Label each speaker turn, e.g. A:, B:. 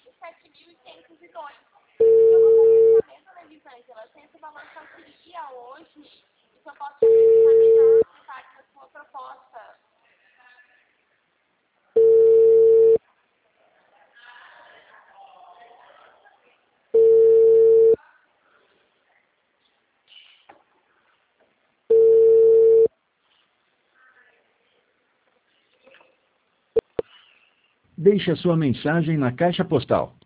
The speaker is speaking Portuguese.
A: 7.502. Eu gostaria de saber, dona Elisângela, se esse valor só seria hoje e se eu posso explicar melhor os detalhes da sua proposta.
B: Deixe a sua mensagem na caixa postal